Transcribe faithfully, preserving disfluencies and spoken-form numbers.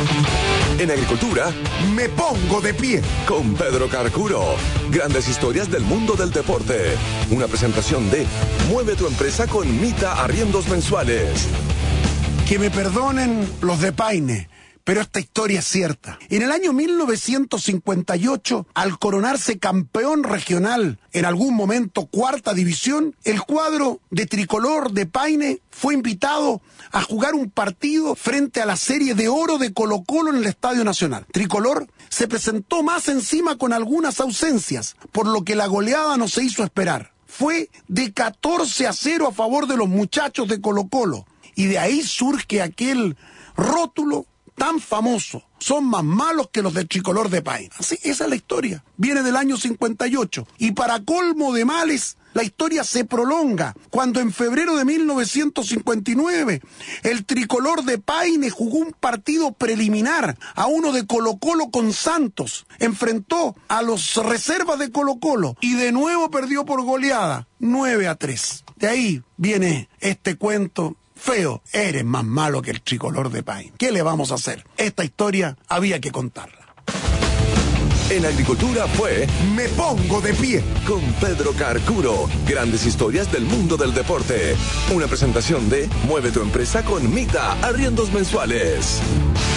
En agricultura, me pongo de pie con Pedro Carcuro. Grandes historias del mundo del deporte. Una presentación de Mueve tu empresa con Mita Arriendos Mensuales. Que me perdonen los de Paine, pero esta historia es cierta. En el año mil novecientos cincuenta y ocho, al coronarse campeón regional, en algún momento cuarta división, el cuadro de tricolor de Paine fue invitado a jugar un partido frente a la serie de oro de Colo-Colo en el Estadio Nacional. Tricolor se presentó más encima con algunas ausencias, por lo que la goleada no se hizo esperar. Fue de catorce a cero a favor de los muchachos de Colo-Colo, y de ahí surge aquel rótulo tan famoso: son más malos que los del tricolor de Paine. Así, esa es la historia. Viene del año cincuenta y ocho. Y para colmo de males, la historia se prolonga cuando en febrero de mil novecientos cincuenta y nueve el tricolor de Paine jugó un partido preliminar a uno de Colo-Colo con Santos. Enfrentó a los reservas de Colo-Colo y de nuevo perdió por goleada, nueve a tres. De ahí viene este cuento feo: eres más malo que el tricolor de Paine. ¿Qué le vamos a hacer? Esta historia había que contarla. En agricultura fue Me Pongo de Pie con Pedro Carcuro. Grandes historias del mundo del deporte. Una presentación de Mueve tu empresa con Mita Arriendos Mensuales.